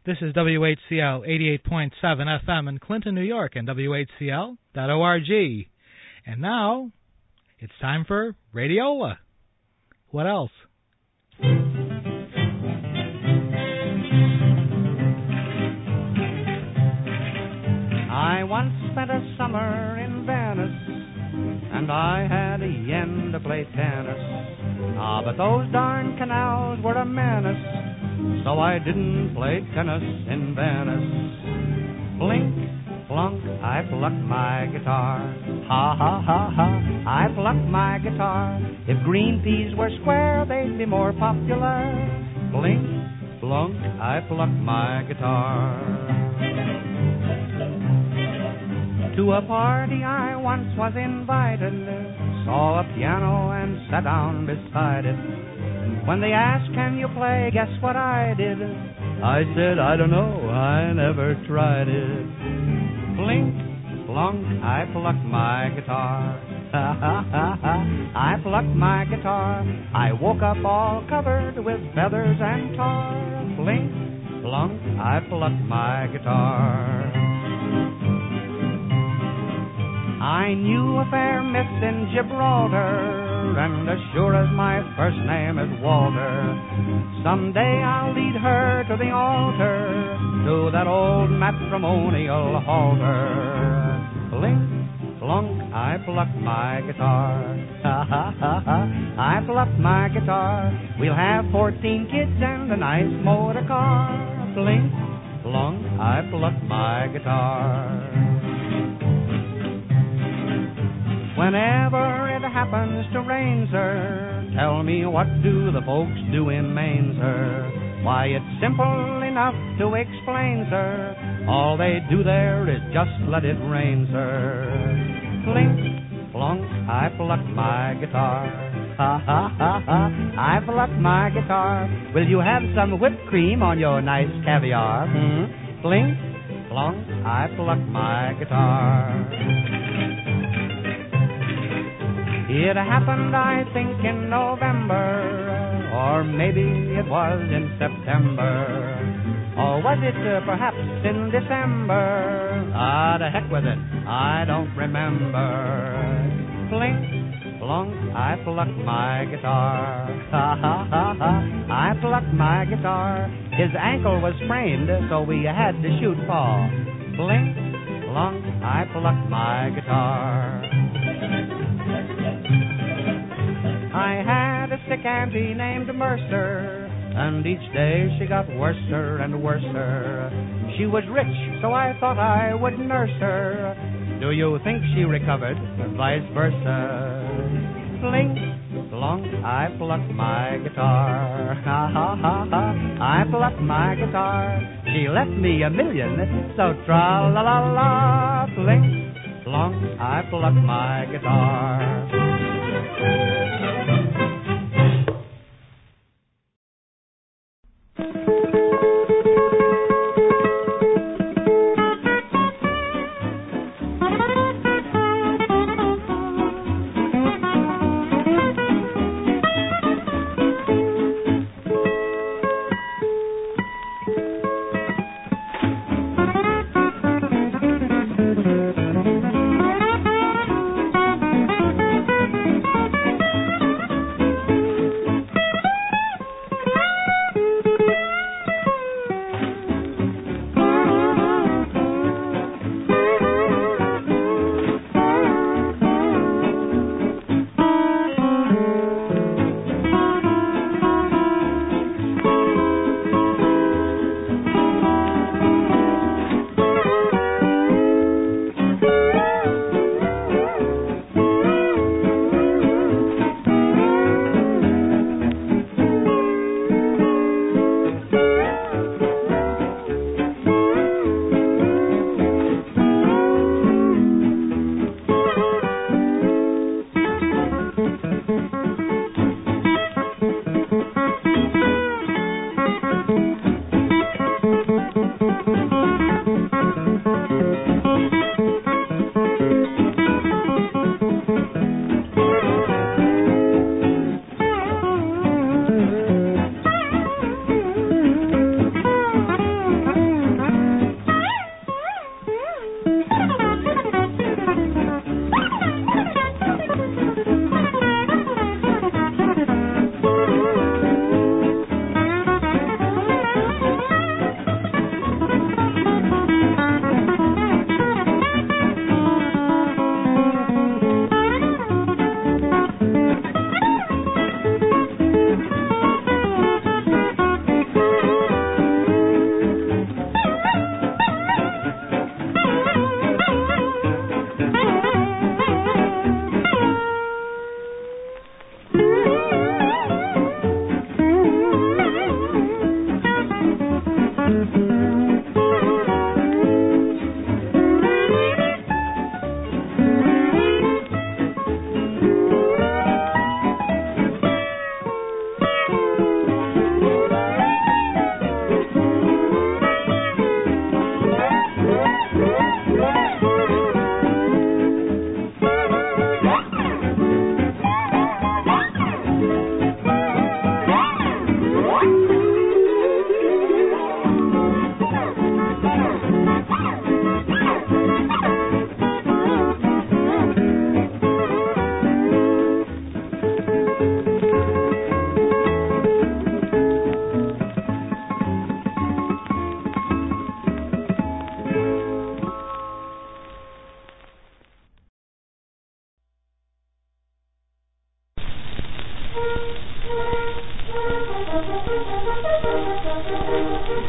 This is WHCL 88.7 FM in Clinton, New York, and WHCL.org. And now, it's time for Radiola. What else? I once spent a summer in Venice, and I had a yen to play tennis. But those darn canals were a menace, so I didn't play tennis in Venice. Blink, plunk, I plucked my guitar. Ha, ha, ha, ha, I plucked my guitar. If green peas were square, they'd be more popular. Blink, plunk, I plucked my guitar. To a party I once was invited, saw a piano and sat down beside it. When they asked, can you play, guess what I did? I said, I don't know, I never tried it. Blink, plunk, I plucked my guitar. Ha, ha, ha, ha, I plucked my guitar. I woke up all covered with feathers and tar. Blink, plunk, I plucked my guitar. I knew a fair miss in Gibraltar, and as sure as my first name is Walter, someday I'll lead her to the altar, to that old matrimonial halter. Blink, plunk, I plucked my guitar. Ha, ha, ha, ha, I plucked my guitar. We'll have 14 kids and a nice motor car. Blink, plunk, I plucked my guitar. Whenever it happens to rain, sir, tell me what do the folks do in Maine, sir? Why, it's simple enough to explain, sir. All they do there is just let it rain, sir. Plink, plunk, I plucked my guitar. Ha, ha, ha, ha, I plucked my guitar. Will you have some whipped cream on your nice caviar? Plink, plunk, I plucked my guitar. It happened, I think, in November, or maybe it was in September, or was it perhaps in December? To heck with it, I don't remember. Plink, plunk, I plucked my guitar. Ha, ha, ha, ha, I plucked my guitar. His ankle was sprained, so we had to shoot Paul. Plink, plunk, I plucked my guitar. I had a sick auntie named Mercer, and each day she got worser and worser. She was rich, so I thought I would nurse her. Do you think she recovered? Vice versa. Plink, plunk, I plucked my guitar. Ha, ha, ha, ha, I plucked my guitar. She left me $1 million, so tra-la-la-la. Plink, plunk, I plucked my guitar.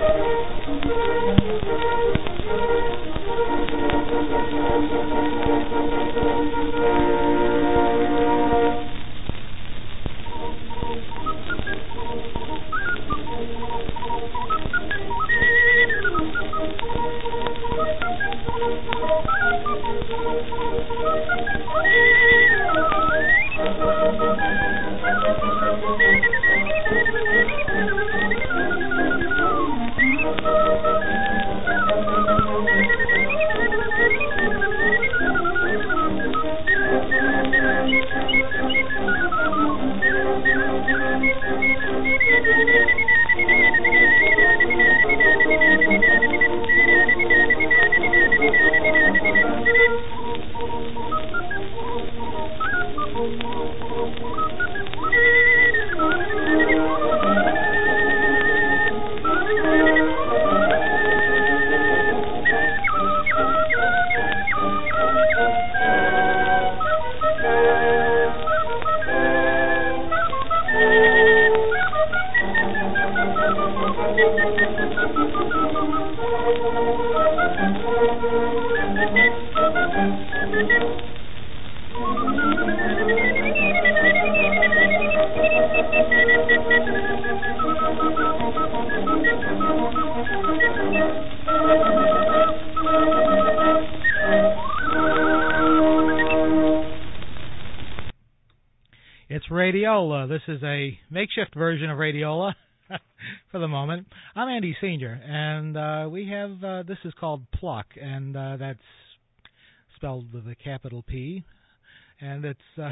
Radiola. This is a makeshift version of Radiola for the moment. I'm Andy Senior, and we have this is called Pluck, and that's spelled with a capital P, and it's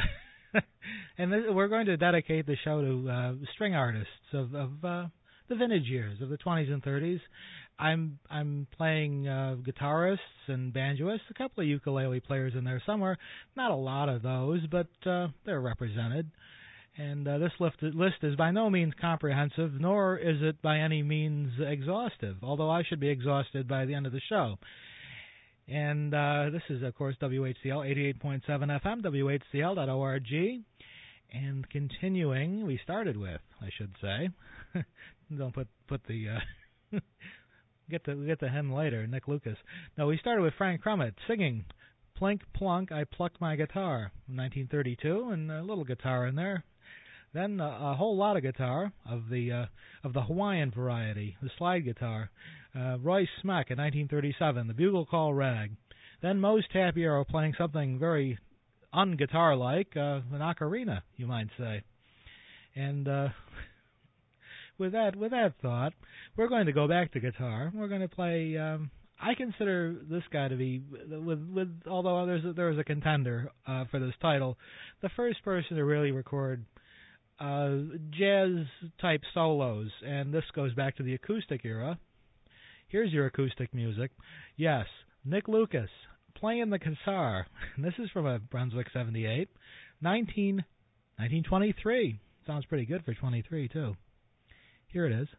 we're going to dedicate the show to string artists of the vintage years of the 20s and 30s. I'm playing guitarists and banjoists, a couple of ukulele players in there somewhere. Not a lot of those, but they're represented. And this list is by no means comprehensive, nor is it by any means exhaustive, although I should be exhausted by the end of the show. And this is, of course, WHCL 88.7 FM, WHCL.org. And continuing, we started with, I should say, don't put the... Get the hymn later, Nick Lucas. No, we started with Frank Crumit singing Plink Plunk, I Plucked My Guitar, 1932, and a little guitar in there. Then a whole lot of guitar of the Hawaiian variety, the slide guitar. Roy Smeck in 1937, the Bugle Call Rag. Then Mose Tapiero playing something very un-guitar-like, an ocarina, you might say. And with that thought, we're going to go back to guitar. We're going to play. I consider this guy to be, although there's a contender for this title, the first person to really record jazz type solos, and this goes back to the acoustic era. Here's your acoustic music. Yes, Nick Lucas playing the guitar. This is from a Brunswick 78, 1923. Sounds pretty good for 23 too. Here it is.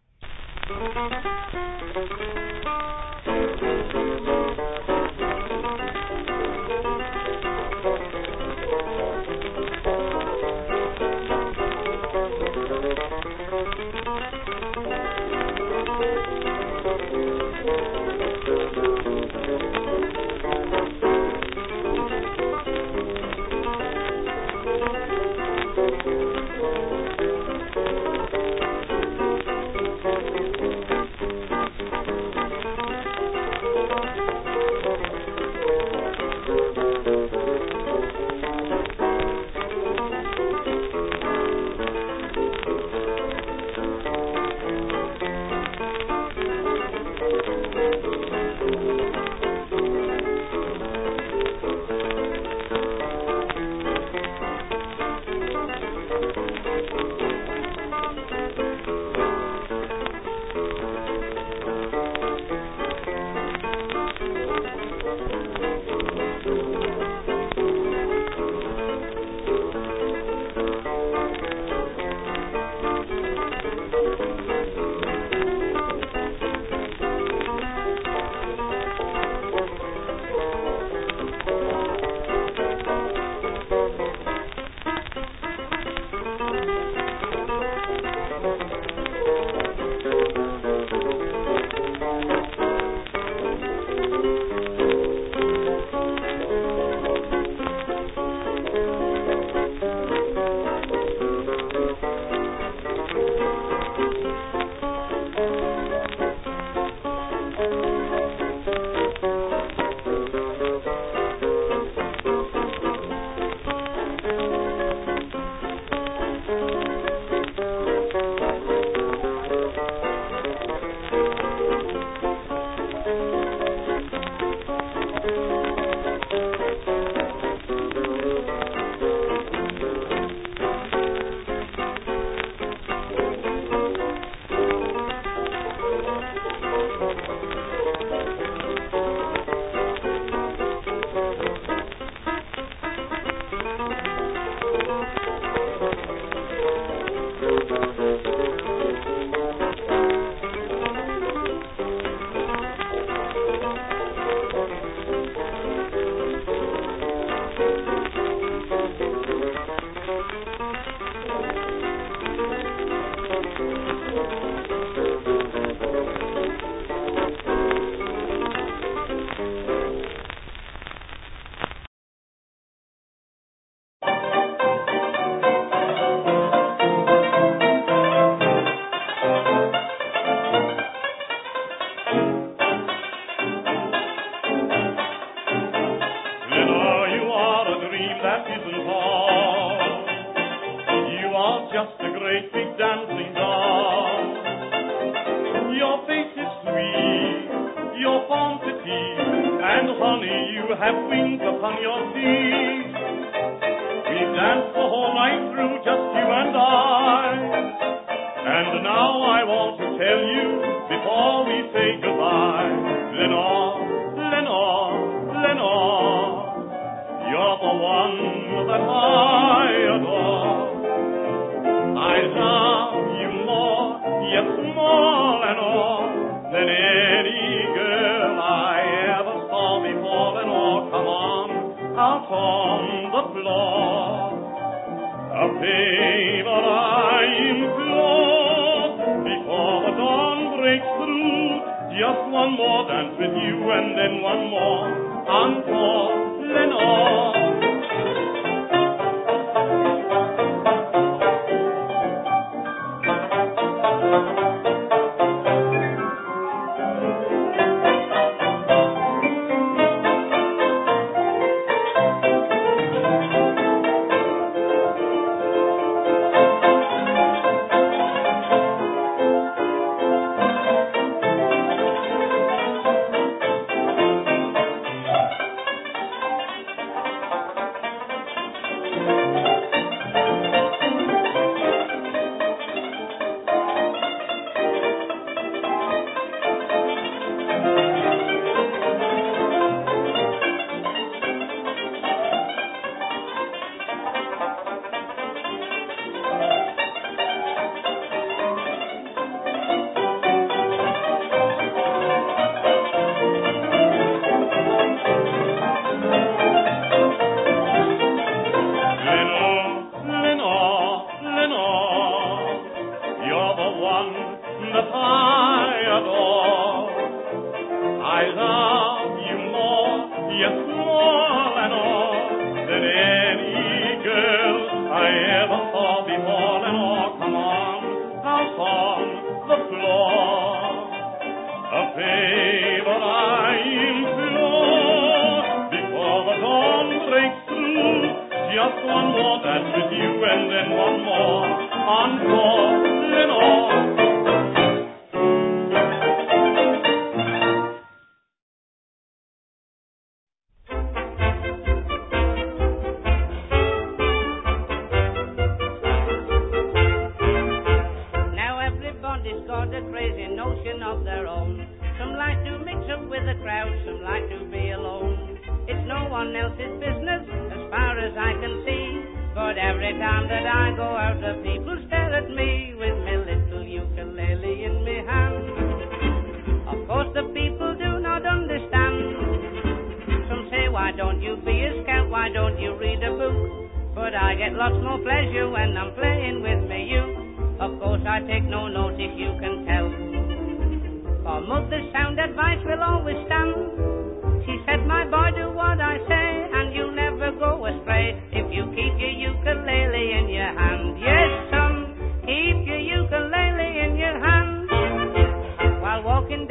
Down the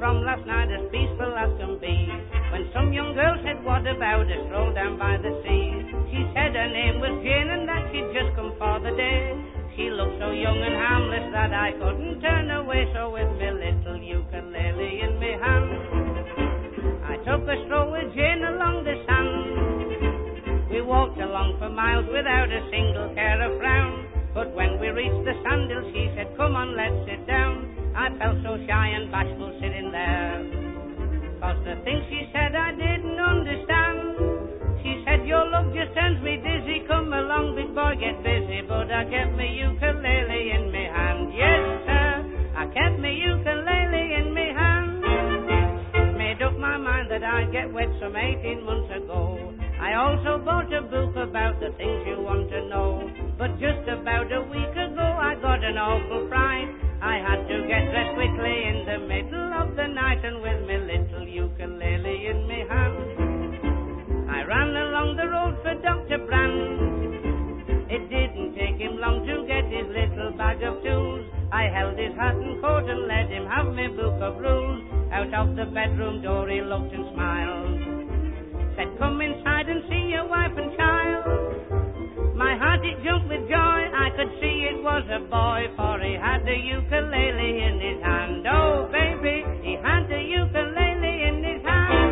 from last night as peaceful as can be. When some young girl said, what about a stroll down by the sea? She said her name was Jane and that she'd just come for the day. She looked so young and harmless that I couldn't turn away. So with me little ukulele in me hand, I took a stroll with Jane along the sand. We walked along for miles without a single care or frown. But when we reached the sandhill, she said, come on, let's sit down. I felt so shy and bashful sitting there, 'cause the things she said I didn't understand. She said, your look just turns me dizzy. Come along, big boy, get busy. But I kept my ukulele in me hand. Yes, sir, I kept my ukulele in me hand. Made up my mind that I'd get wet some 18 months ago. I also bought a book about the things you want to know. But just about a week ago I got an awful fright. I had to get dressed quickly in the middle of the night, and with my little ukulele in me hand, I ran along the road for Dr. Brand. It didn't take him long to get his little bag of tools. I held his hat and coat and let him have my book of rules. Out of the bedroom door he looked and smiled, said, come inside and see your wife and child. My heart it jumped with joy, I could see it was a boy, for he had the ukulele in his hand. Oh baby, he had the ukulele in his hand.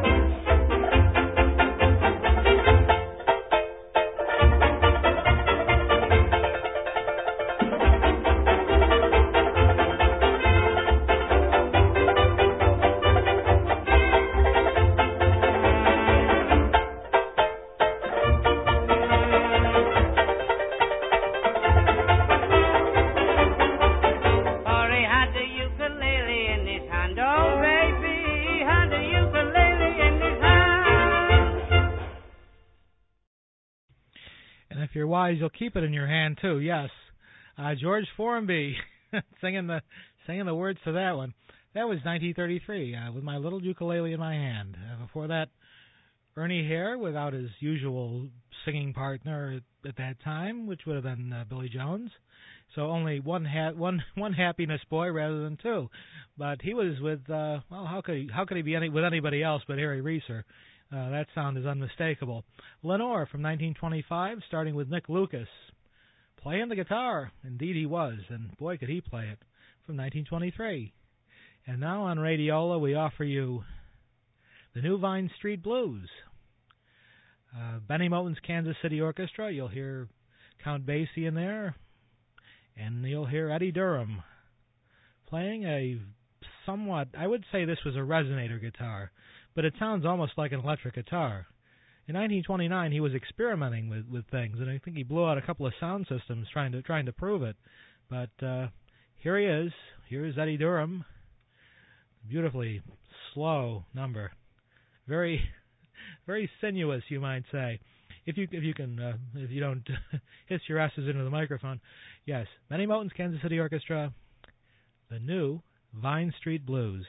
If you're wise, you'll keep it in your hand too. Yes, George Formby singing the words to that one. That was 1933 with my little ukulele in my hand. Before that, Ernie Hare without his usual singing partner at that time, which would have been Billy Jones. So only one happiness boy rather than two. But he was with how could he be with anybody else but Harry Reeser? That sound is unmistakable. Lenore from 1925, starting with Nick Lucas, playing the guitar. Indeed he was, and boy could he play it, from 1923. And now on Radiola we offer you the new Vine Street Blues. Benny Moten's Kansas City Orchestra, you'll hear Count Basie in there, and you'll hear Eddie Durham playing a somewhat, I would say this was a resonator guitar, but it sounds almost like an electric guitar. In 1929, he was experimenting with things, and I think he blew out a couple of sound systems trying to prove it. But here he is. Here is Eddie Durham. Beautifully slow number, very very sinuous, you might say. If you don't hiss your asses into the microphone. Yes, Benny Moten's Kansas City Orchestra, the new Vine Street Blues.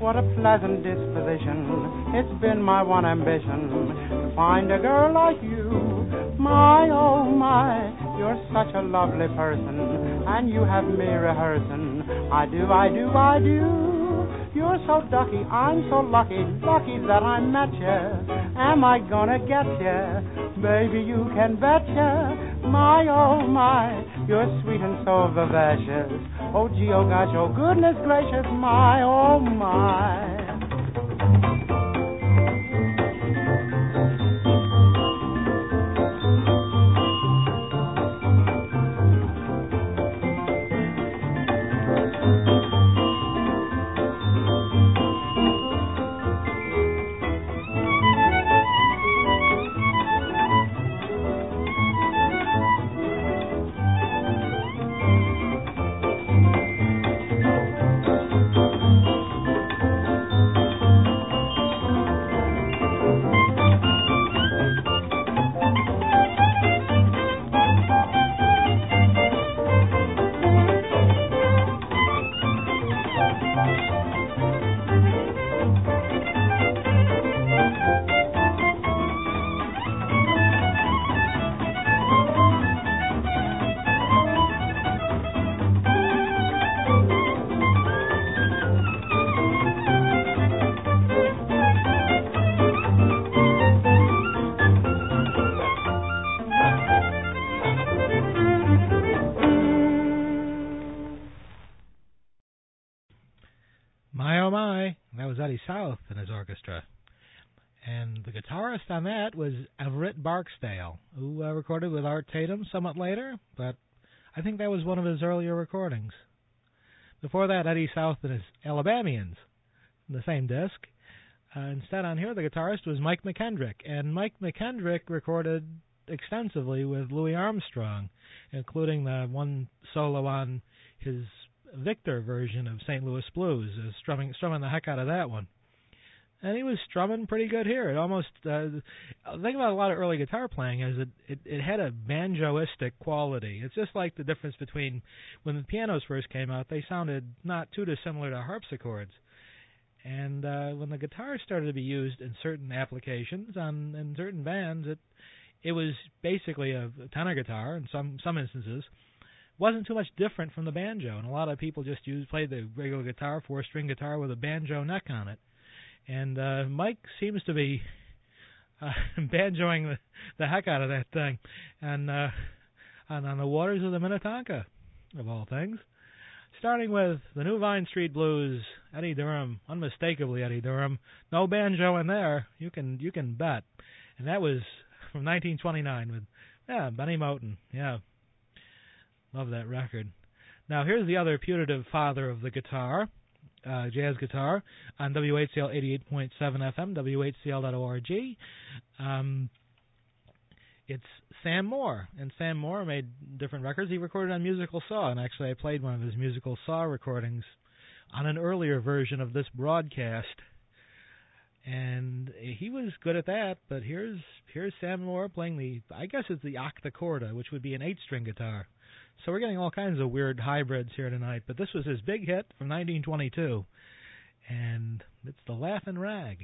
what a pleasant disposition. It's been my one ambition to find a girl like you. My, oh my, you're such a lovely person, and you have me rehearsing. I do. You're so ducky, I'm so lucky that I met ya. Am I gonna get ya? Baby, you can bet ya. My, oh my, you're sweet and so vivacious. Oh gee, oh gosh, oh goodness gracious, my, oh my. My, oh my, that was Eddie South and his orchestra. And the guitarist on that was Everett Barksdale, who recorded with Art Tatum somewhat later, but I think that was one of his earlier recordings. Before that, Eddie South and his Alabamians, the same disc. Instead on here, the guitarist was Mike McKendrick, and Mike McKendrick recorded extensively with Louis Armstrong, including the one solo on his Victor version of St. Louis Blues, strumming the heck out of that one. And he was strumming pretty good here. It almost, the thing about a lot of early guitar playing is it had a banjoistic quality. It's just like the difference between when the pianos first came out, they sounded not too dissimilar to harpsichords. And when the guitar started to be used in certain applications, in certain bands, it was basically a tenor guitar in some instances. Wasn't too much different from the banjo, and a lot of people just played the regular guitar, 4-string guitar with a banjo neck on it. And Mike seems to be banjoing the heck out of that thing, and on the waters of the Minnetonka, of all things. Starting with the New Vine Street Blues, Eddie Durham, unmistakably Eddie Durham. No banjo in there, you can bet. And that was from 1929 with Benny Moten. Yeah. Love that record. Now, here's the other putative father of the guitar, jazz guitar, on WHCL 88.7 FM, WHCL.org. It's Sam Moore, and Sam Moore made different records. He recorded on Musical Saw, and actually I played one of his Musical Saw recordings on an earlier version of this broadcast. And he was good at that, but here's Sam Moore playing I guess it's the octacorda, which would be an 8-string guitar. So we're getting all kinds of weird hybrids here tonight, but this was his big hit from 1922, and it's the Laughin' Rag.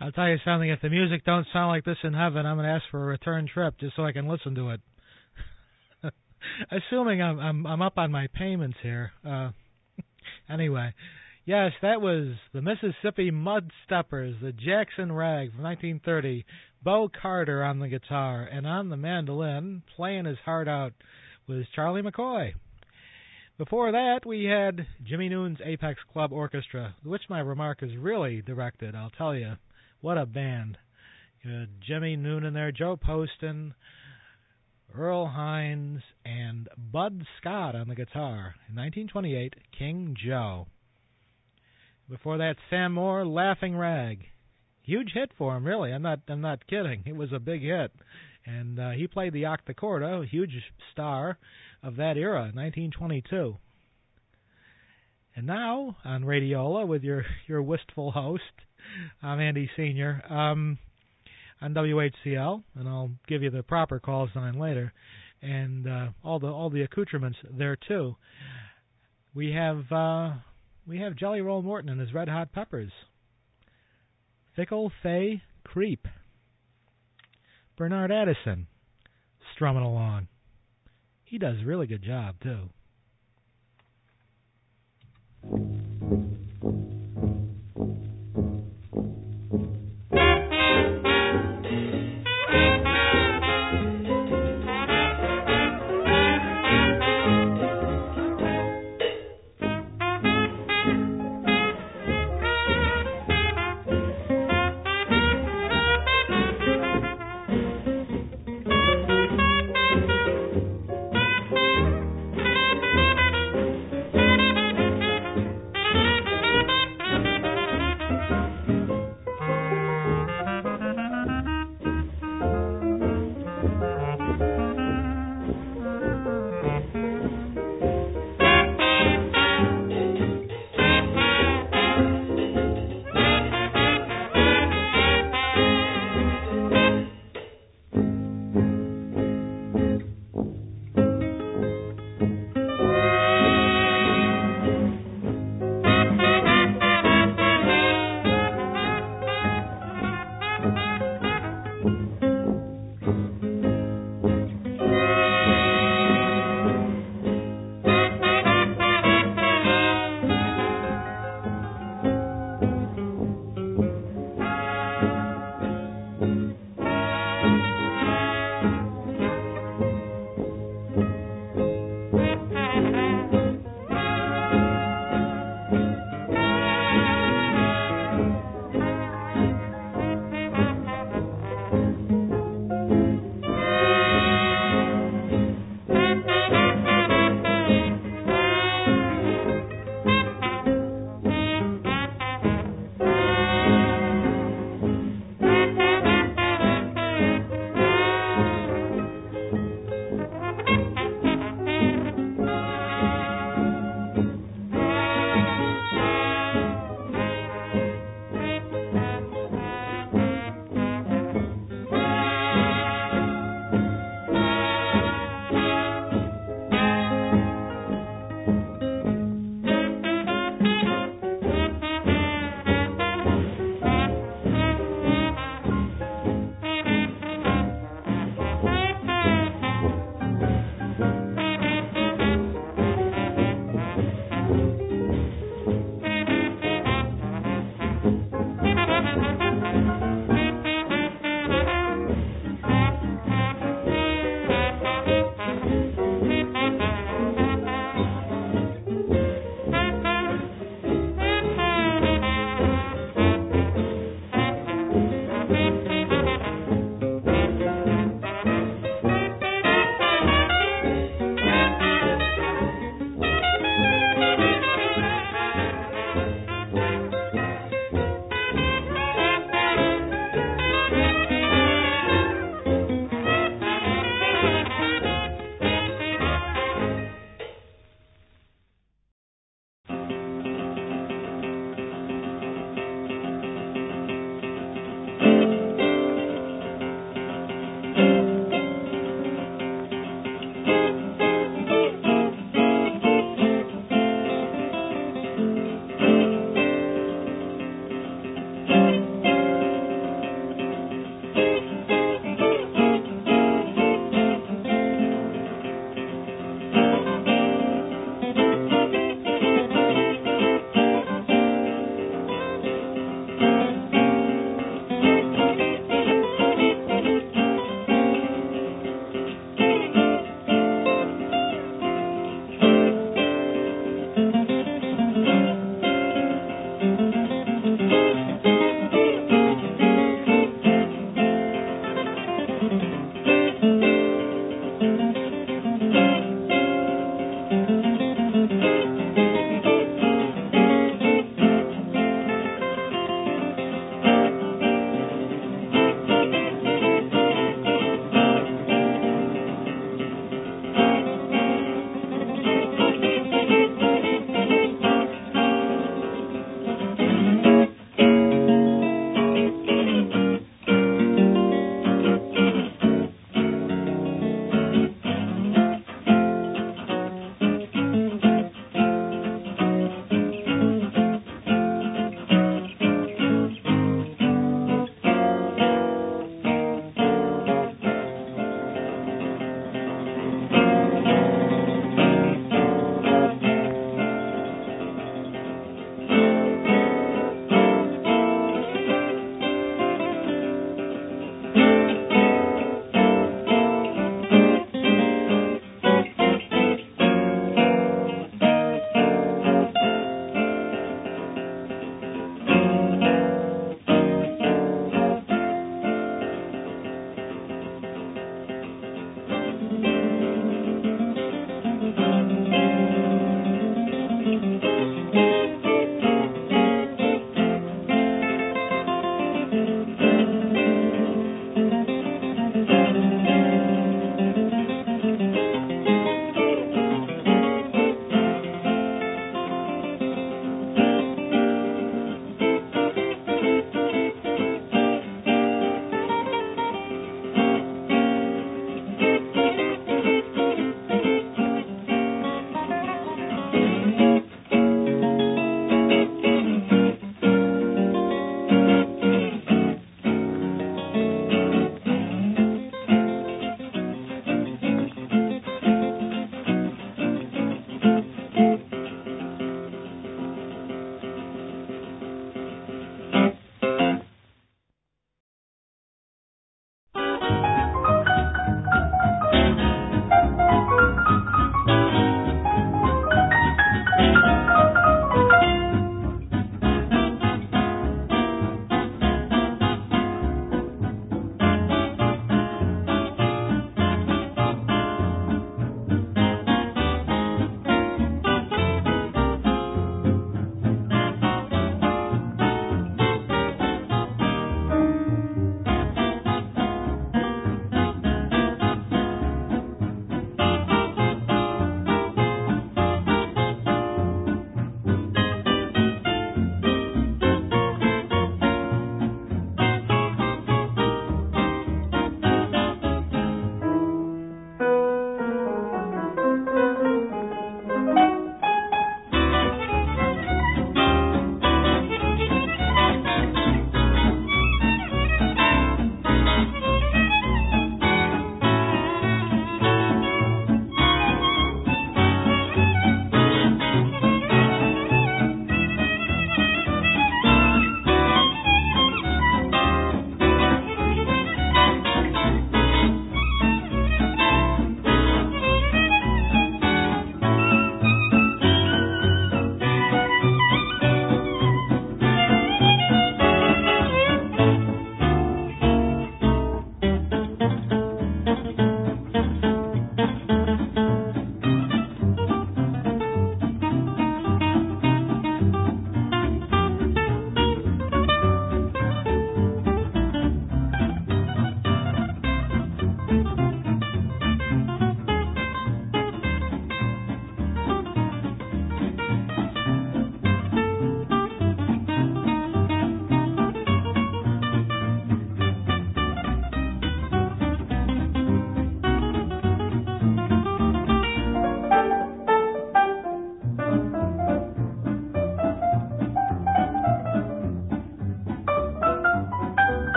I'll tell you something. If the music don't sound like this in heaven, I'm going to ask for a return trip just so I can listen to it. Assuming I'm up on my payments here. Anyway, yes, that was the Mississippi Mud Steppers, the Jackson Rag from 1930. Bo Carter on the guitar, and on the mandolin, playing his heart out, was Charlie McCoy. Before that, we had Jimmy Noon's Apex Club Orchestra, which my remark is really directed, I'll tell you. What a band. You had Jimmy Noon in there, Joe Poston, Earl Hines, and Bud Scott on the guitar. In 1928, King Joe. Before that, Sam Moore, Laughing Rag. Huge hit for him, really. I'm not kidding. It was a big hit. And he played the octocorda, a huge star of that era, 1922. And now, on Radiola, with your wistful host, I'm Andy Senior, on WHCL, and I'll give you the proper call sign later, and all the accoutrements there too. We have Jelly Roll Morton and his Red Hot Peppers. Fickle Fay Creep. Bernard Addison strumming along. He does a really good job too.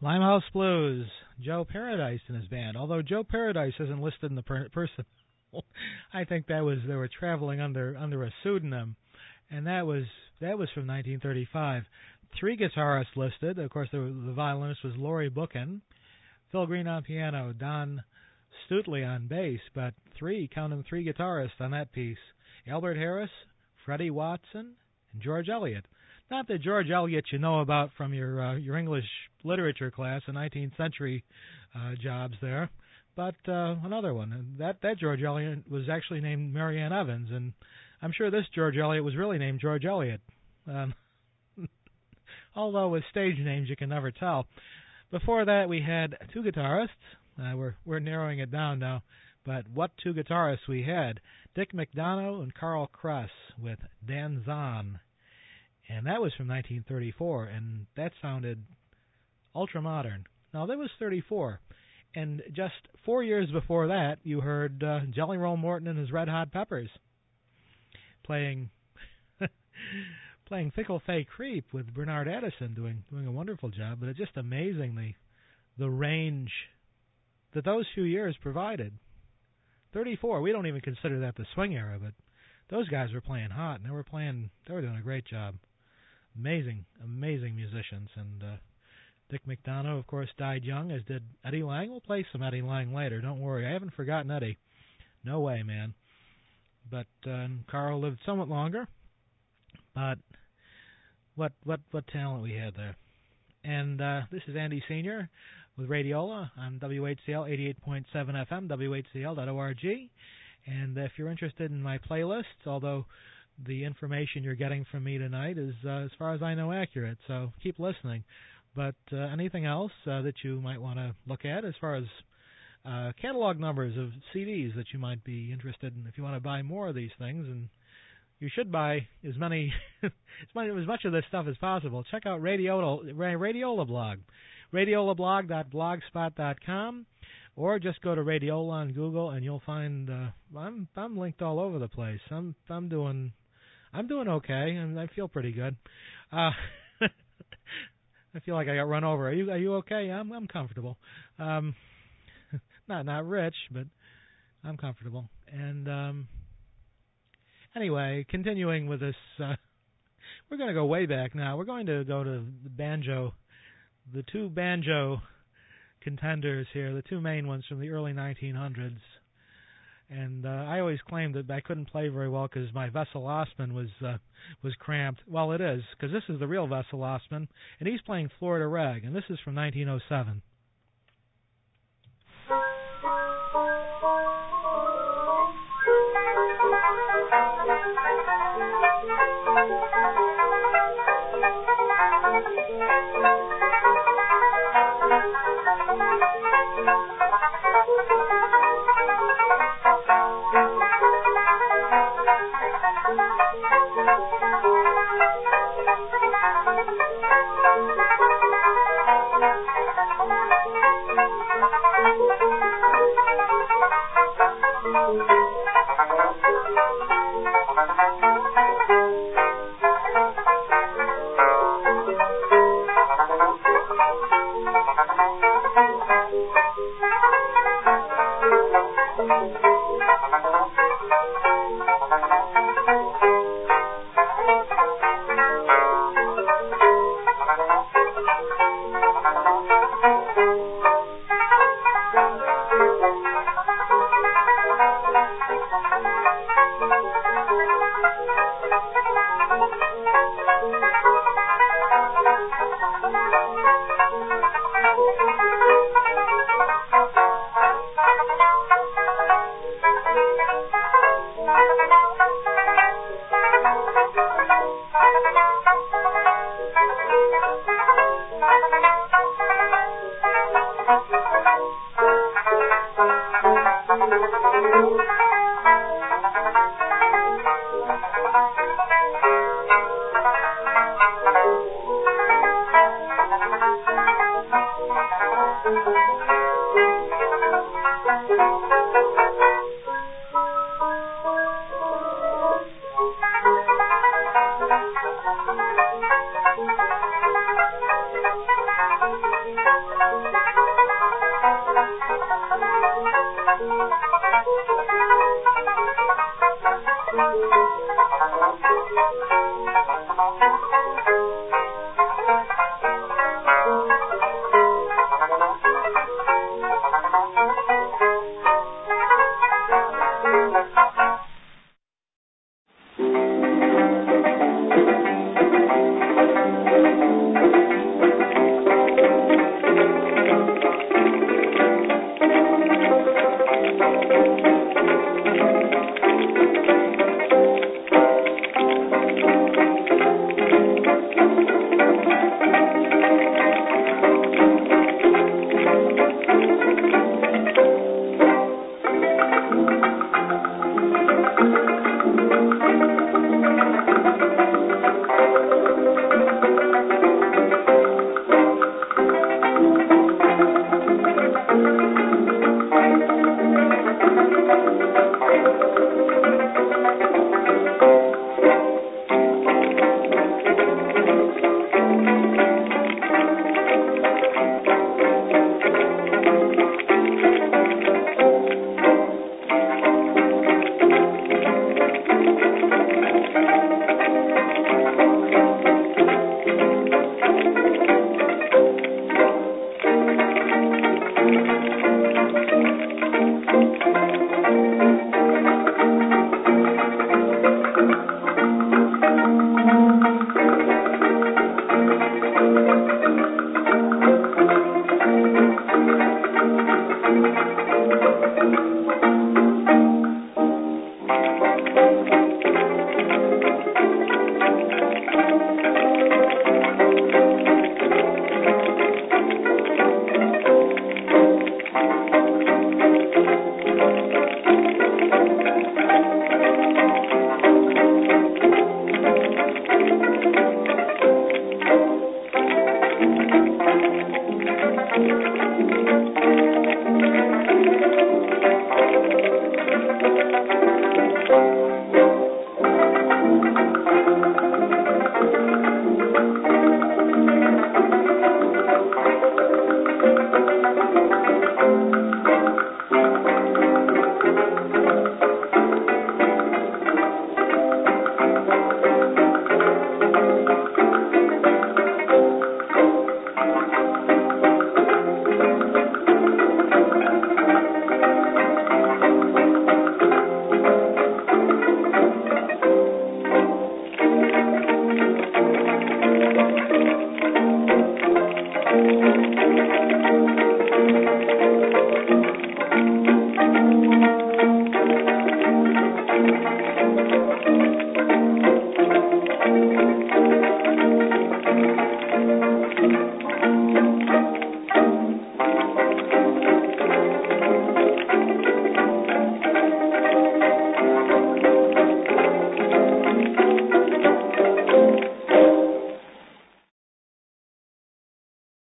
Limehouse Blues, Joe Paradise and his band. Although Joe Paradise isn't listed in the person, I think they were traveling under a pseudonym, and that was from 1935. 3 guitarists listed. Of course, the violinist was Laurie Bookin, Phil Green on piano, Don Stutley on bass, but 3 guitarists on that piece: Albert Harris, Freddie Watson, and George Eliot. Not the George Eliot you know about from your English literature class in 19th century jobs there, but another one. That George Eliot was actually named Marianne Evans, and I'm sure this George Eliot was really named George Eliot. Although with stage names you can never tell. Before that we had 2 guitarists. We're narrowing it down now, but what 2 guitarists we had? Dick McDonough and Carl Kress with Dan Zahn. And that was from 1934, and that sounded ultra-modern. Now, that was 34, and just 4 years before that, you heard Jelly Roll Morton and his Red Hot Peppers playing Fickle Fay Creep with Bernard Addison, doing a wonderful job. But it's just amazing the range that those few years provided. 34, we don't even consider that the swing era, but those guys were playing hot, and they were doing a great job. Amazing musicians. And Dick McDonough, of course, died young, as did Eddie Lang. We'll play some Eddie Lang later. Don't worry, I haven't forgotten Eddie. No way, man. But Carl lived somewhat longer. But what talent we had there. And this is Andy Sr. with Radiola on WHCL 88.7 FM, WHCL.org. And if you're interested in my playlists, although the information you're getting from me tonight is, as far as I know, accurate, so keep listening. But anything else that you might want to look at as far as catalog numbers of CDs that you might be interested in, if you want to buy more of these things, and you should buy as many, as much of this stuff as possible. Check out Radiola blog, radiolablog.blogspot.com, or just go to Radiola on Google, and you'll find I'm linked all over the place. I'm doing okay, and I feel pretty good. I feel like I got run over. Are you okay? I'm comfortable. Not rich, but I'm comfortable. And anyway, continuing with this, we're going to go way back now. We're going to go to the banjo, the 2 banjo contenders here, the 2 main ones from the early 1900s. And I always claimed that I couldn't play very well because my Vessel Osman was cramped. Well, it is, because this is the real Vessel Osman, and he's playing Florida Rag, and this is from 1907.